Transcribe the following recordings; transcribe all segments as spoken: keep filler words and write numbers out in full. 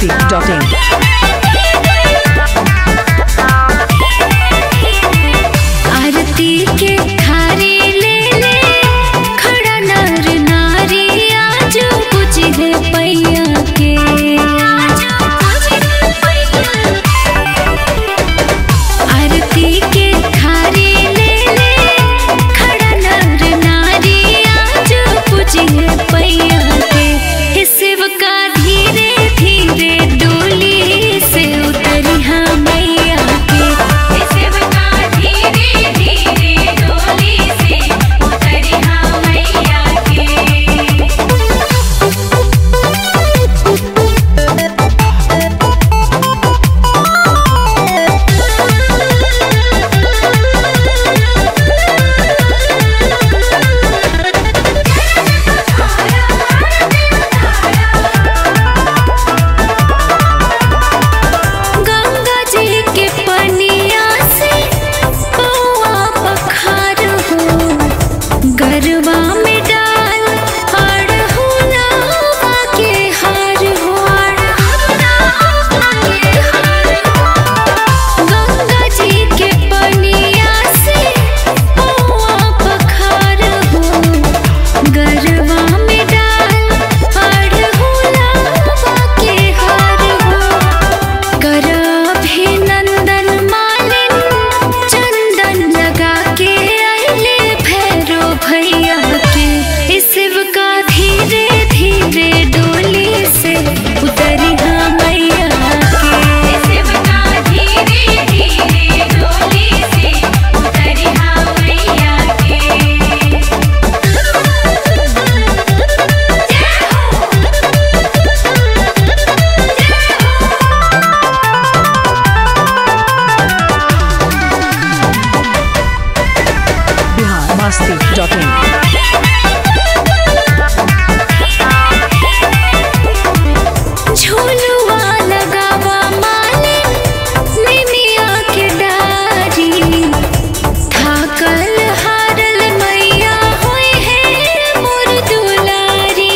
मस्ती dot इन। आरती के थारी ले ले खड़ा नर नारी आज पूछे पैया के। आरती के थारी ले ले खड़ा नर नारी आज पूछे पैया के। हे सेवका धीरे धीरे डोली से उतरी हाँ मैया के। हे सेवका धीरे धीरे डोली से उतरी हाँ मैया के। गंगा जी के पनिया से पौआ पखार हो गरबा में डाल अड़हुलवा के हार हो। गंगा जी के पनिया से पौआ पखार हो गरबा में डाल अड़हुलवा के हार हो। कर अभिनंदन मालिन चंदन लगा के अइले भैरो भैया के। इस सेवका धीरे धीरे डोली से उतरी हाँ मैया के। इस सेवका धीरे धीरे डोली से उतरी हाँ मैया के। Bihar Masti dot in. झूलुआ लगावा मालिन निमिया के डारी। थाकल हारल मैया होई है मोर दुलारी।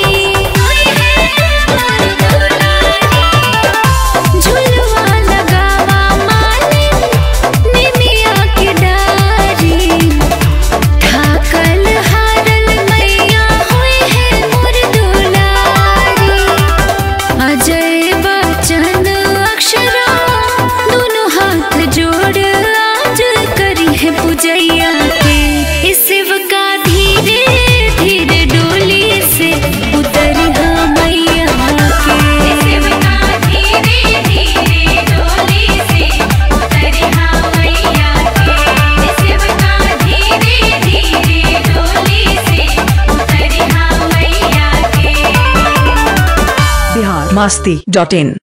झूलुआ लगावा मालिन निमिया के डारी। थाकल हारल मैया होई है मोर दुलारी। अजय बच्चन अक्षरा दोनों हाथ जोड़ आज करी है पूजैया के। इस सेवका धीरे धीरे डोली से उतरी हाँ मैया के। इस सेवका धीरे धीरे डोली से उतरी हाँ मैया के। इस सेवका धीरे धीरे डोली से उतरी हाँ मैया के। बिहार मस्ती डॉट इन।